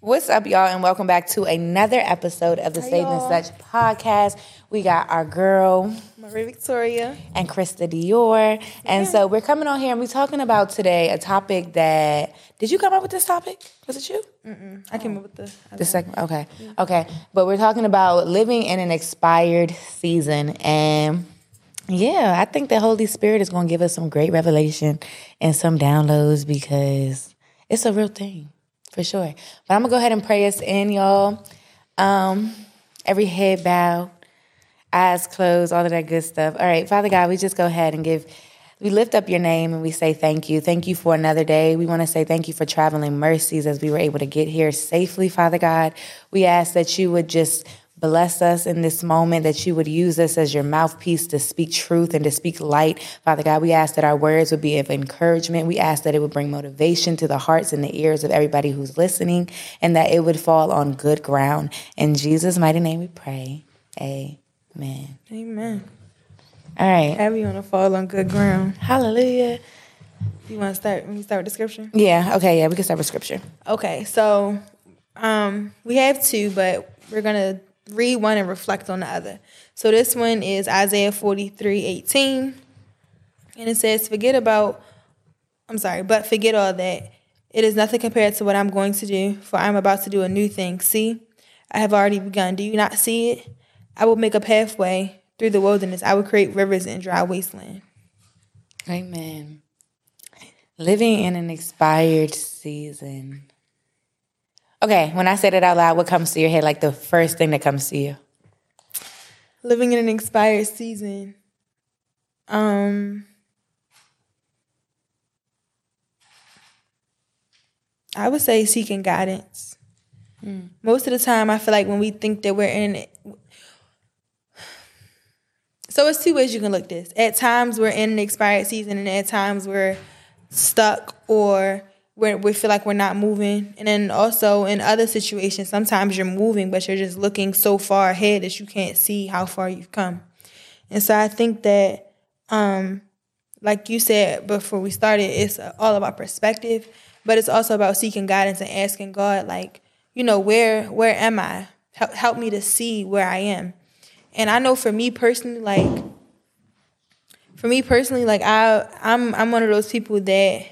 What's up, y'all, and welcome back to another episode of the Saved and Such podcast. We got our girl, Marie Victoria, and Krista Dior. And so we're coming on here and we're talking about today a topic that... Did you come up with this topic? Was it you? I came up with the second. Okay. Okay. But we're talking about living in an expired season. And yeah, I think the Holy Spirit is going to give us some great revelation and some downloads because it's a real thing. For sure. But I'm going to go ahead and pray us in, y'all. Every head bowed, eyes closed, all of that good stuff. All right, Father God, we just go ahead and we lift up your name and we say thank you. Thank you for another day. We want to say thank you for traveling mercies as we were able to get here safely, Father God. We ask that you would just bless us in this moment, that you would use us as your mouthpiece to speak truth and to speak light. Father God, we ask that our words would be of encouragement. We ask that it would bring motivation to the hearts and the ears of everybody who's listening and that it would fall on good ground. In Jesus' mighty name we pray. Amen. Amen. All right. Have you on to fall on good ground. Hallelujah. You want to start? When you start with the scripture? Yeah. Okay. Yeah, we can start with scripture. Okay. So we have two, but we're going to read one and reflect on the other. So this one is Isaiah 43:18. And it says, but forget all that. It is nothing compared to what I'm going to do, for I'm about to do a new thing. See, I have already begun. Do you not see it? I will make a pathway through the wilderness. I will create rivers in dry wasteland. Amen. Living in an expired season. Okay, when I say that out loud, what comes to your head, like the first thing that comes to you? Living in an expired season. I would say seeking guidance. Most of the time, I feel like when we think that we're in it. So it's two ways you can look at this. At times, we're in an expired season, and at times, we're stuck or we feel like we're not moving. And then also in other situations, sometimes you're moving, but you're just looking so far ahead that you can't see how far you've come. And so I think that, like you said before we started, it's all about perspective, but it's also about seeking guidance and asking God, like, you know, where am I? Help me to see where I am. And I know for me personally, like I'm one of those people that,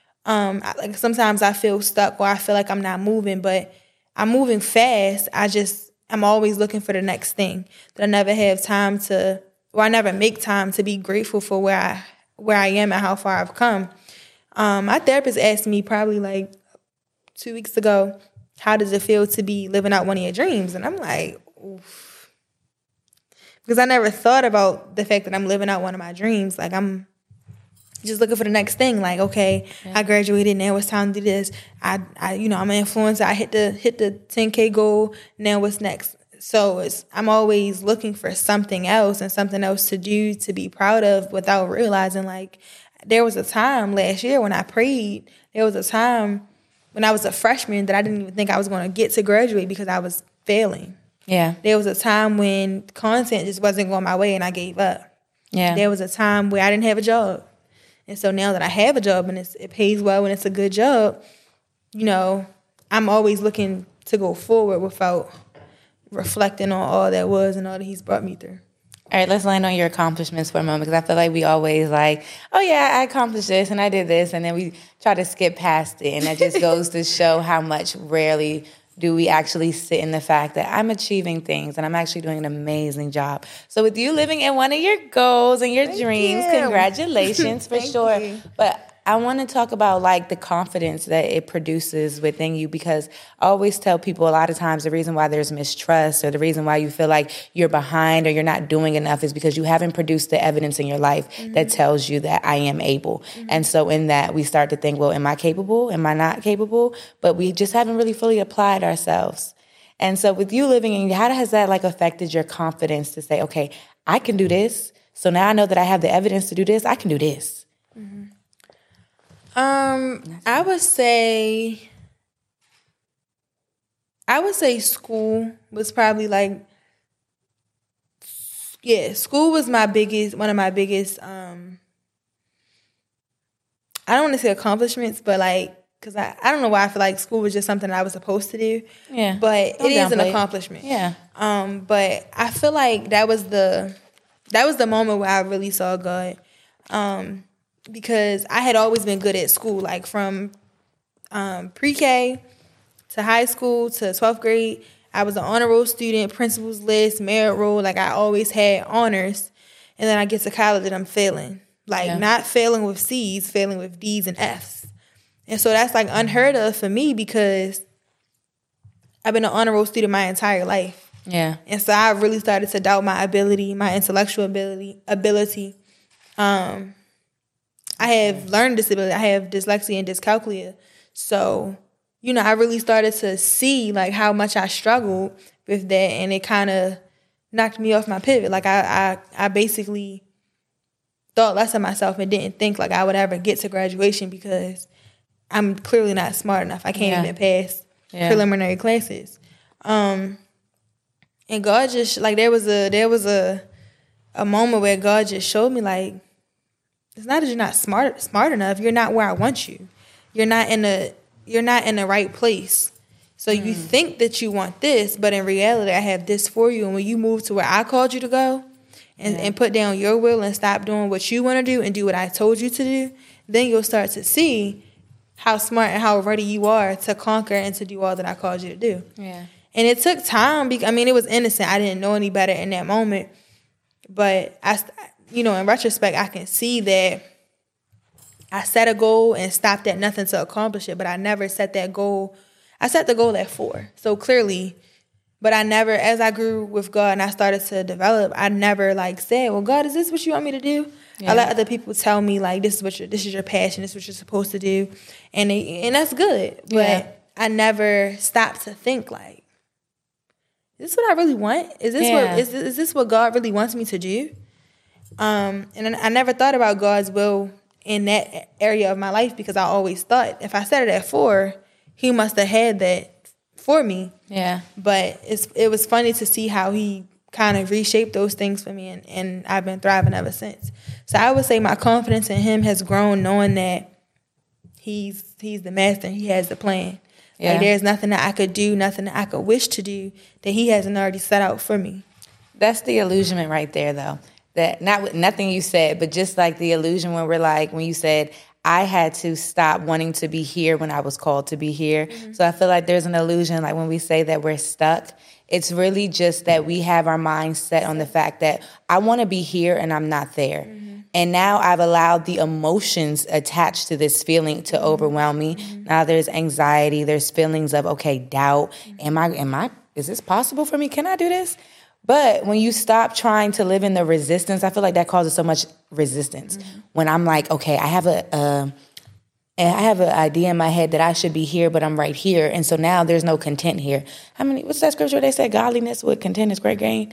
like sometimes I feel stuck or I feel like I'm not moving, but I'm moving fast. I'm always looking for the next thing that I never have time to, or I never make time to be grateful for where I am and how far I've come. My therapist asked me probably like 2 weeks ago, how does it feel to be living out one of your dreams? And I'm like, oof. Because I never thought about the fact that I'm living out one of my dreams. Like I'm just looking for the next thing. Like, okay, I graduated. Now it's time to do this. I'm an influencer. I hit the 10K goal. Now what's next? So I'm always looking for something else and something else to do, to be proud of, without realizing, like, there was a time last year when I prayed. There was a time when I was a freshman that I didn't even think I was going to get to graduate because I was failing. Yeah. There was a time when content just wasn't going my way and I gave up. Yeah. There was a time where I didn't have a job. And so now that I have a job and it pays well and it's a good job, you know, I'm always looking to go forward without reflecting on all that was and all that he's brought me through. All right, let's land on your accomplishments for a moment, because I feel like we always like, oh yeah, I accomplished this and I did this, and then we try to skip past it, and that just goes to show how much rarely do we actually sit in the fact that I'm achieving things and I'm actually doing an amazing job. So with you living in one of your goals and your dreams, congratulations for sure. You. But I want to talk about like the confidence that it produces within you, because I always tell people a lot of times the reason why there's mistrust or the reason why you feel like you're behind or you're not doing enough is because you haven't produced the evidence in your life that tells you that I am able. And so in that we start to think, well, am I capable? Am I not capable? But we just haven't really fully applied ourselves. And so with you living in, how has that like affected your confidence to say, okay, I can do this. So now I know that I have the evidence to do this. I can do this. I would say school was probably like, school was one of my biggest, I don't want to say accomplishments, but like because I don't know why I feel like school was just something that I was supposed to do. Yeah. But Don't it is an downplay it. accomplishment. Yeah. But I feel like that was the moment where I really saw God. Because I had always been good at school, like from pre-K to high school to 12th grade. I was an honor roll student, principal's list, merit roll. Like, I always had honors. And then I get to college and I'm failing. Like, not failing with C's, failing with D's and F's. And so that's, like, unheard of for me because I've been an honor roll student my entire life. Yeah. And so I really started to doubt my ability, my intellectual ability. I have learning disability. I have dyslexia and dyscalculia. So, you know, I really started to see, like, how much I struggled with that, and it kind of knocked me off my pivot. Like, I basically thought less of myself and didn't think, like, I would ever get to graduation because I'm clearly not smart enough. I can't even pass preliminary classes. And God just, like, there was a moment where God just showed me, like, it's not that you're not smart enough. You're not where I want you. You're not in the right place. So you think that you want this, but in reality, I have this for you. And when you move to where I called you to go and put down your will and stop doing what you want to do and do what I told you to do, then you'll start to see how smart and how ready you are to conquer and to do all that I called you to do. Yeah. And it took time. I mean, it was innocent. I didn't know any better in that moment. But, in retrospect, I can see that I set a goal and stopped at nothing to accomplish it, but I never set that goal. I set the goal at 4, so clearly, but I never, as I grew with God and I started to develop, I never, like, said, well, God, is this what you want me to do? Yeah. I let other people tell me, like, this is your passion, this is what you're supposed to do, and that's good, but I never stopped to think, like, is this what I really want? Is this what God really wants me to do? And I never thought about God's will in that area of my life because I always thought if I set it at 4, he must have had that for me. Yeah. But it was funny to see how he kind of reshaped those things for me, and I've been thriving ever since. So I would say my confidence in him has grown knowing that he's the master and he has the plan. Yeah. Like, there's nothing that I could do, nothing that I could wish to do that he hasn't already set out for me. That's the illusionment right there, though. That nothing you said, but just like the illusion when you said, I had to stop wanting to be here when I was called to be here. Mm-hmm. So I feel like there's an illusion, like when we say that we're stuck, it's really just that we have our minds set on the fact that I want to be here and I'm not there. Mm-hmm. And now I've allowed the emotions attached to this feeling to overwhelm me. Mm-hmm. Now there's anxiety, there's feelings of, doubt. Mm-hmm. Is this possible for me? Can I do this? But when you stop trying to live in the resistance, I feel like that causes so much resistance. Mm-hmm. When I'm like, okay, I have an idea in my head that I should be here, but I'm right here. And so now there's no content here. What's that scripture they said? Godliness with content is great gain.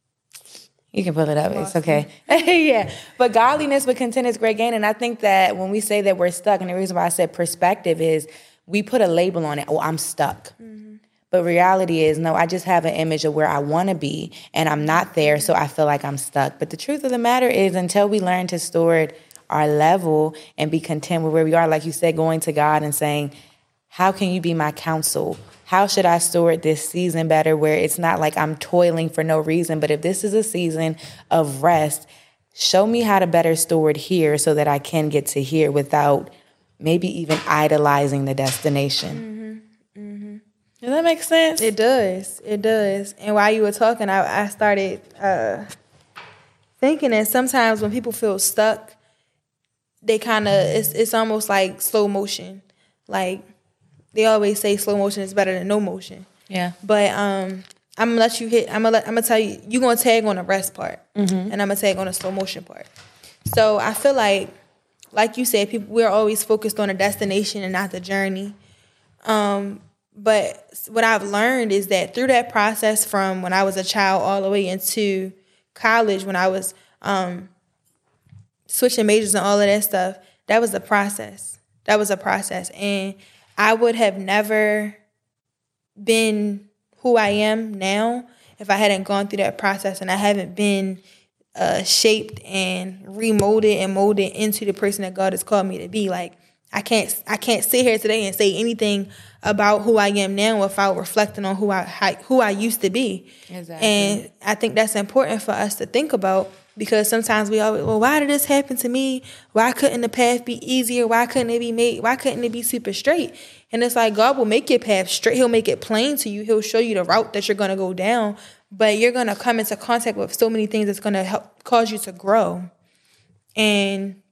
You can pull it up. It's okay. Yeah. But godliness with content is great gain. And I think that when we say that we're stuck, and the reason why I said perspective is we put a label on it. Oh, I'm stuck. Mm-hmm. But reality is, no, I just have an image of where I want to be, and I'm not there, so I feel like I'm stuck. But the truth of the matter is, until we learn to store our level and be content with where we are, like you said, going to God and saying, how can you be my counsel? How should I store this season better where it's not like I'm toiling for no reason, but if this is a season of rest, show me how to better store it here so that I can get to here without maybe even idolizing the destination. Mm-hmm. Mm-hmm. Does that make sense? It does. And while you were talking, I started thinking that sometimes when people feel stuck, they kind of, it's almost like slow motion. Like, they always say slow motion is better than no motion. Yeah. But I'm gonna let you hit. I'm gonna tell you. You're gonna tag on the rest part, mm-hmm. and I'm gonna tag on the slow motion part. So I feel like you said, we're always focused on the destination and not the journey. But what I've learned is that through that process, from when I was a child all the way into college, when I was switching majors and all of that stuff, that was a process. And I would have never been who I am now if I hadn't gone through that process, and I haven't been shaped and remolded and molded into the person that God has called me to be. Like, I can't sit here today and say anything about who I am now without reflecting on who I used to be. Exactly. And I think that's important for us to think about, because sometimes we always, well, why did this happen to me? Why couldn't the path be easier? Why couldn't it be made? Why couldn't it be super straight? And it's like, God will make your path straight. He'll make it plain to you. He'll show you the route that you're going to go down. But you're going to come into contact with so many things that's going to help cause you to grow. And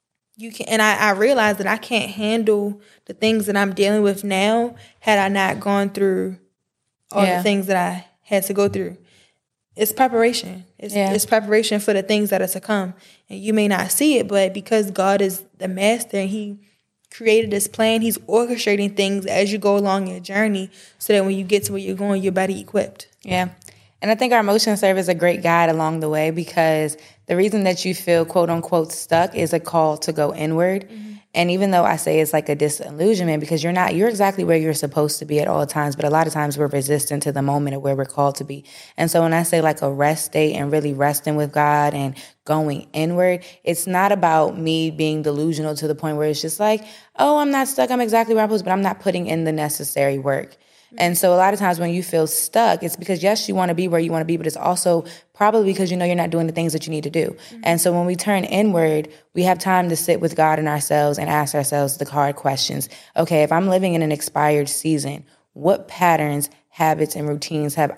I realize that I can't handle the things that I'm dealing with now had I not gone through all the things that I had to go through. It's preparation. It's preparation for the things that are to come. And you may not see it, but because God is the master and he created this plan, he's orchestrating things as you go along your journey so that when you get to where you're going, you're better equipped. Yeah. And I think our emotions serve as a great guide along the way, because the reason that you feel quote unquote stuck is a call to go inward. Mm-hmm. And even though I say it's like a disillusionment, because you're exactly where you're supposed to be at all times, but a lot of times we're resistant to the moment of where we're called to be. And so when I say like a rest state and really resting with God and going inward, it's not about me being delusional to the point where it's just like, oh, I'm not stuck, I'm exactly where I'm supposed to be, but I'm not putting in the necessary work. And so a lot of times when you feel stuck, it's because, yes, you want to be where you want to be, but it's also probably because you know you're not doing the things that you need to do. Mm-hmm. And so when we turn inward, we have time to sit with God and ourselves and ask ourselves the hard questions. Okay, if I'm living in an expired season, what patterns, habits, and routines have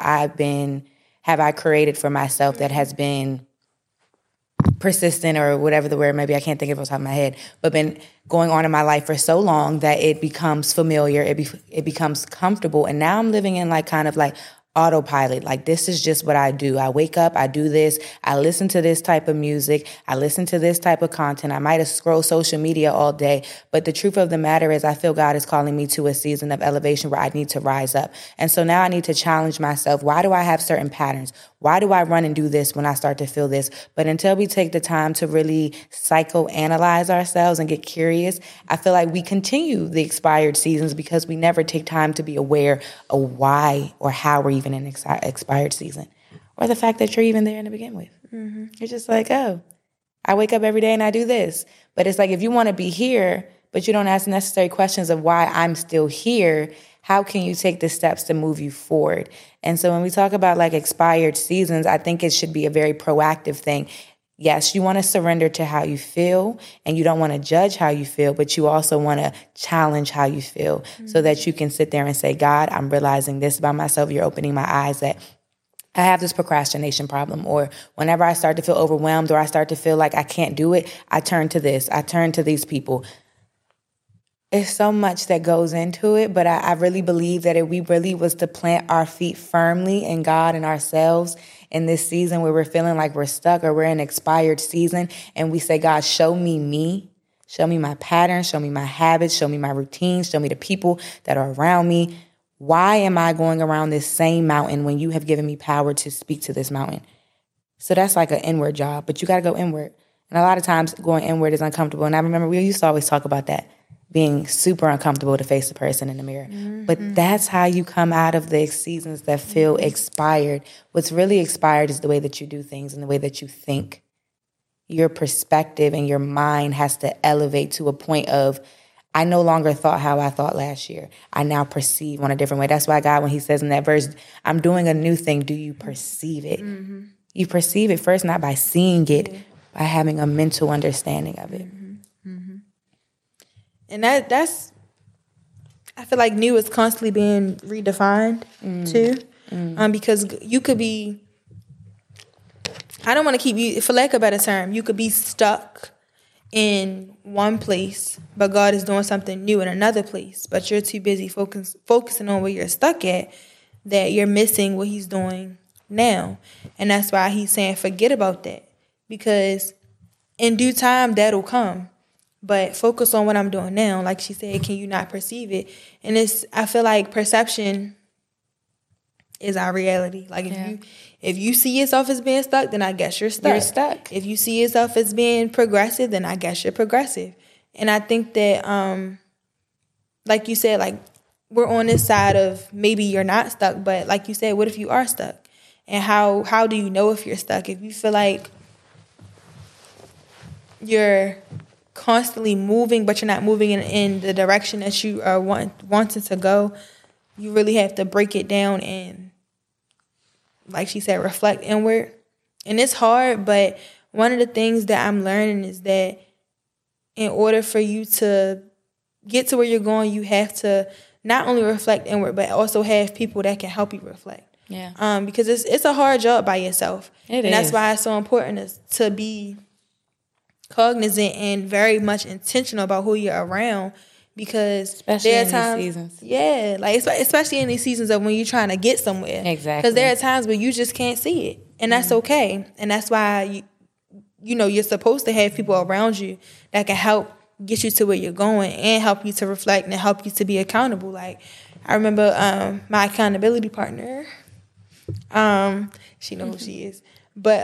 I created for myself that has been persistent, or whatever the word, maybe I can't think of it off the top of my head, but been going on in my life for so long that it becomes familiar, it becomes comfortable, and now I'm living in like kind of like autopilot. Like, this is just what I do. I wake up, I do this, I listen to this type of music, I listen to this type of content. I might have scrolled social media all day, but the truth of the matter is I feel God is calling me to a season of elevation where I need to rise up. And so now I need to challenge myself. Why do I have certain patterns? Why do I run and do this when I start to feel this? But until we take the time to really psychoanalyze ourselves and get curious, I feel like we continue the expired seasons because we never take time to be aware of why or how we're even in expired season, or the fact that you're even there to begin with. Mm-hmm. You're just like, oh, I wake up every day and I do this. But it's like, if you want to be here, but you don't ask necessary questions of why I'm still here, how can you take the steps to move you forward? And so when we talk about like expired seasons, I think it should be a very proactive thing. Yes, you want to surrender to how you feel, and you don't want to judge how you feel, but you also want to challenge how you feel, so that you can sit there and say, God, I'm realizing this about myself. You're opening my eyes that I have this procrastination problem, or whenever I start to feel overwhelmed or I start to feel like I can't do it, I turn to this, I turn to these people. It's so much that goes into it, but I really believe that if we really was to plant our feet firmly in God and ourselves in this season where we're feeling like we're stuck or we're in an expired season, and we say, God, show me, show me my patterns, show me my habits, show me my routines, show me the people that are around me. Why am I going around this same mountain when you have given me power to speak to this mountain? So that's like an inward job, but you got to go inward. And a lot of times going inward is uncomfortable. And I remember we used to always talk about that, being super uncomfortable to face the person in the mirror. Mm-hmm. But that's how you come out of the seasons that feel expired. What's really expired is the way that you do things and the way that you think. Your perspective and your mind has to elevate to a point of, I no longer thought how I thought last year. I now perceive on a different way. That's why God, when he says in that verse, I'm doing a new thing, do you perceive it? Mm-hmm. You perceive it first, not by seeing it, by having a mental understanding of it. And that's, I feel like new is constantly being redefined too. Because you could be, I don't want to keep you, for lack of a better term, you could be stuck in one place, but God is doing something new in another place. But you're too busy focusing on where you're stuck at that you're missing what he's doing now. And that's why he's saying, forget about that. Because in due time, that'll come. But focus on what I'm doing now. Like she said, can you not perceive it? And I feel like perception is our reality. Like if you see yourself as being stuck, then I guess you're stuck. You're stuck. If you see yourself as being progressive, then I guess you're progressive. And I think that, like you said, like we're on this side of maybe you're not stuck, but like you said, what if you are stuck? And how do you know if you're stuck? If you feel like you're constantly moving, but you're not moving in the direction that you are wanting to go, you really have to break it down and, like she said, reflect inward. And it's hard, but one of the things that I'm learning is that in order for you to get to where you're going, you have to not only reflect inward, but also have people that can help you reflect. Yeah. Because it's a hard job by yourself. And that's why it's so important to be cognizant and very much intentional about who you're around, because especially there are in times, these seasons. Yeah, like especially in these seasons of when you're trying to get somewhere. Exactly. Because there are times where you just can't see it, and that's okay. And that's why you're supposed to have people around you that can help get you to where you're going and help you to reflect and help you to be accountable. Like I remember my accountability partner. She knows who she is, but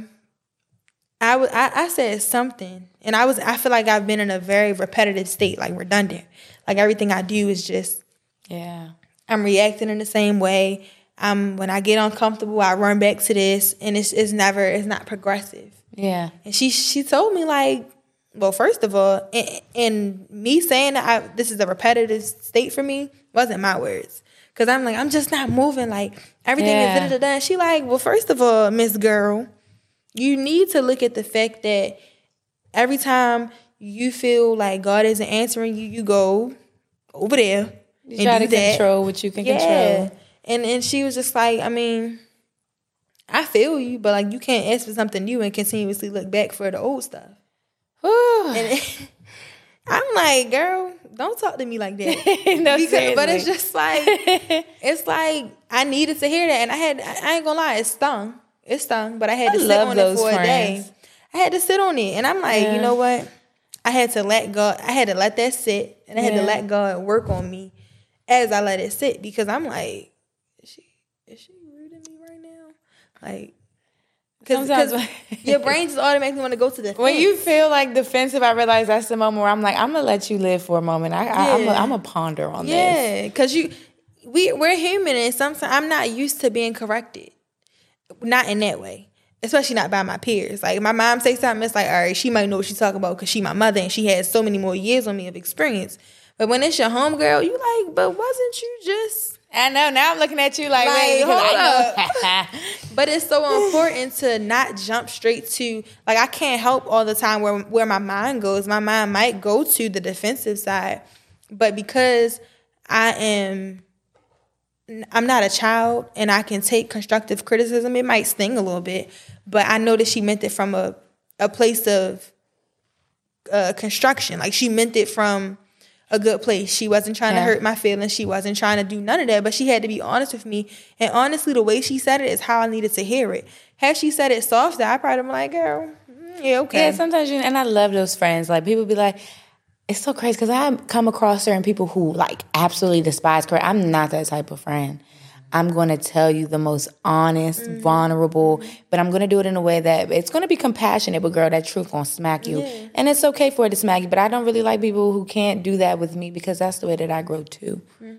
I said something, and I feel like I've been in a very repetitive state, like redundant. Like everything I do is just, I'm reacting in the same way. When I get uncomfortable, I run back to this, and it's not progressive. Yeah. And she told me, like, well, first of all, and me saying that this is a repetitive state for me wasn't my words. Because I'm like, I'm just not moving. Like, everything is da-da-da-da. And she like, well, first of all, Miss Girl, you need to look at the fact that every time you feel like God isn't answering you, you go over there. You try to control what you can control. And she was just like, I mean, I feel you, but like you can't ask for something new and continuously look back for the old stuff. And I'm like, girl, don't talk to me like that. No, seriously. But it's just like, it's like I needed to hear that, and I ain't gonna lie, it stung. It stung, but I had to sit on it for a day. I had to sit on it, and I'm like, you know what? I had to let God. I had to let that sit, and I had to let God work on me as I let it sit, because I'm like, is she rude to me right now? Like, because your brain just automatically want to go to the when you feel like defensive. I realize that's the moment where I'm like, I'm gonna let you live for a moment. I'm gonna ponder on this. Yeah, because we're human, and sometimes I'm not used to being corrected. Not in that way, especially not by my peers. Like my mom say something, it's like, all right, she might know what she's talking about because she my mother and she has so many more years on me of experience. But when it's your homegirl, you like, but wasn't you just? I know. Now I'm looking at you like wait, hold I know. But it's so important to not jump straight to, like, I can't help all the time where my mind goes. My mind might go to the defensive side, but because I'm not a child and I can take constructive criticism, it might sting a little bit, but I know that she meant it from a place of construction. Like she meant it from a good place. She wasn't trying to hurt my feelings. She wasn't trying to do none of that, but she had to be honest with me. And honestly, the way she said it is how I needed to hear it. Had she said it softer, I probably been like, girl, yeah, okay. Yeah, sometimes and I love those friends. Like people be like, it's so crazy because I come across certain people who like absolutely despise credit. I'm not that type of friend. I'm going to tell you the most honest, vulnerable, but I'm going to do it in a way that it's going to be compassionate, but girl, that truth going to smack you. Yeah. And it's okay for it to smack you, but I don't really like people who can't do that with me because that's the way that I grow too.